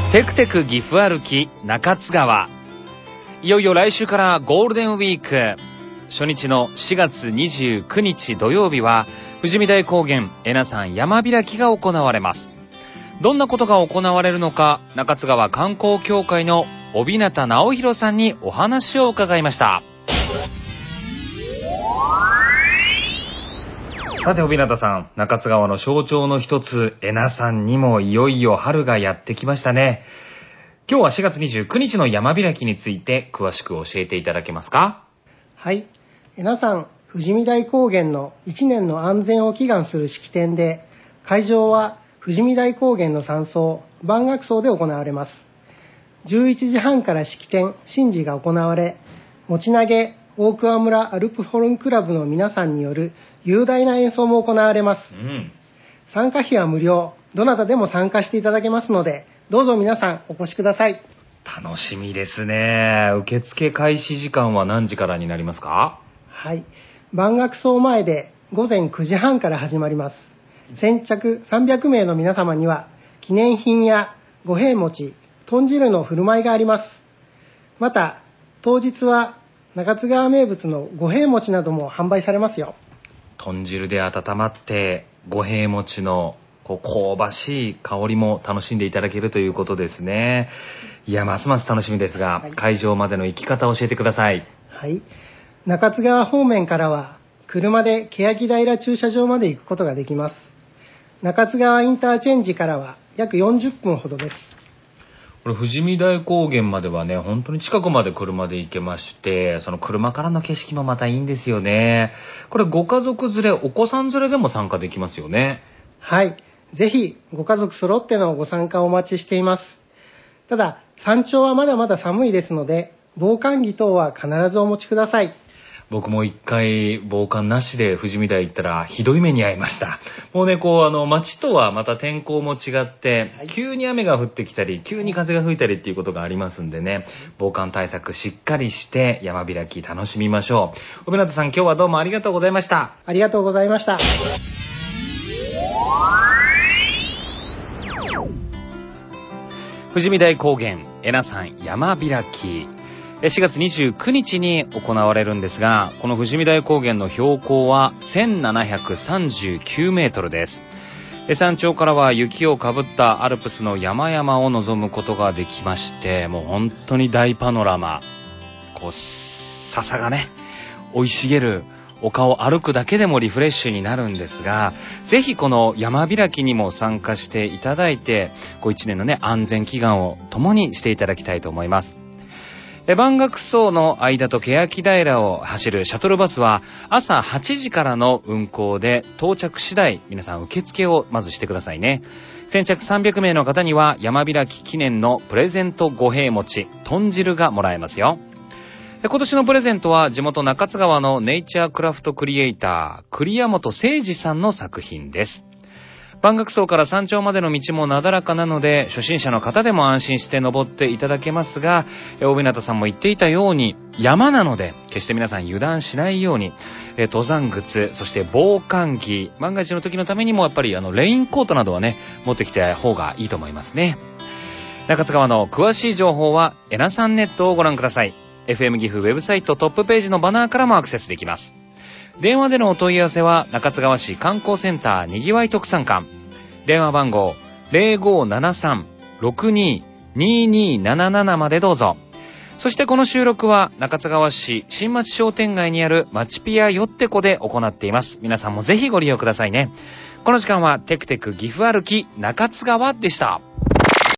テクテク岐阜歩き中津川。いよいよ来週からゴールデンウィーク。初日の4月29日土曜日は富士見台高原恵那山山開きが行われます。どんなことが行われるのか、中津川観光協会の帯名直弘さんにお話を伺いました。さて帯名さん、中津川の象徴の一つ恵那山にもいよいよ春がやってきましたね。今日は4月29日の山開きについて詳しく教えていただけますか？ はい、恵那山富士見台高原の1年の安全を祈願する式典で、会場は富士見台高原の山荘万学荘で行われます。11時半から式典神事が行われ、持ち投げ大桑村アルプホルンクラブの皆さんによる雄大な演奏も行われます。参加費は無料、どなたでも参加していただけますので、どうぞ皆さんお越しください。 楽しみですね。受付開始時間は何時からになりますか？ はい、万学荘前で午前9時半から始まります。先着300名の皆様には記念品や五平餅、豚汁の振る舞いがあります。また当日は中津川名物の五平餅なども販売されますよ。 豚汁で温まって五平餅の香ばしい香りも楽しんでいただけるということですね。いや、ますます楽しみですが、会場までの行き方を教えてください。 はい、中津川方面からは車で欅平駐車場まで行くことができます。中津川インターチェンジからは約40分ほどです。 これ富士見台高原まではね、本当に近くまで車で行けまして、その車からの景色もまたいいんですよね。これご家族連れ、お子さん連れでも参加できますよね。 はい、ぜひご家族揃ってのご参加をお待ちしています。ただ山頂はまだまだ寒いですので、防寒着等は必ずお持ちください。 僕も一回防寒なしで富士見台行ったらひどい目に遭いました。もうね、街とはまた天候も違って、急に雨が降ってきたり、急に風が吹いたりっていうことがありますんでね、防寒対策しっかりして山開き楽しみましょう。帯名さん、今日はどうもありがとうございました。 ありがとうございました。 富士見台高原恵那山山開き、4月29日に行われるんですが、この富士見台高原の標高は1739メートルです。山頂からは雪をかぶったアルプスの山々を望むことができまして、もう本当に大パノラマ、笹がね生い茂る丘を歩くだけでもリフレッシュになるんですが、ぜひこの山開きにも参加していただいて、1年のね安全祈願を共にしていただきたいと思います。万学荘の間と欅平を走るシャトルバスは朝8時からの運行で、到着次第皆さん受付をまずしてくださいね。先着300名の方には山開き記念のプレゼント五平餅、豚汁がもらえますよ。今年のプレゼントは地元中津川のネイチャークラフトクリエイター栗山本誠二さんの作品です。万学荘から山頂までの道もなだらかなので、初心者の方でも安心して登っていただけますが、帯名さんも言っていたように山なので決して皆さん油断しないように、登山靴、そして防寒着、万が一の時のためにもやっぱりレインコートなどはね持ってきた方がいいと思いますね。中津川の詳しい情報は恵那山ネットをご覧ください。 FM 岐阜ウェブサイトトップページのバナーからもアクセスできます。電話でのお問い合わせは中津川市観光センターにぎわい特産館、電話番号 0573-622277 までどうぞ。そしてこの収録は中津川市新町商店街にあるまちピアよってこで行っています。皆さんもぜひご利用くださいね。この時間はテクテク岐阜歩き中津川でした。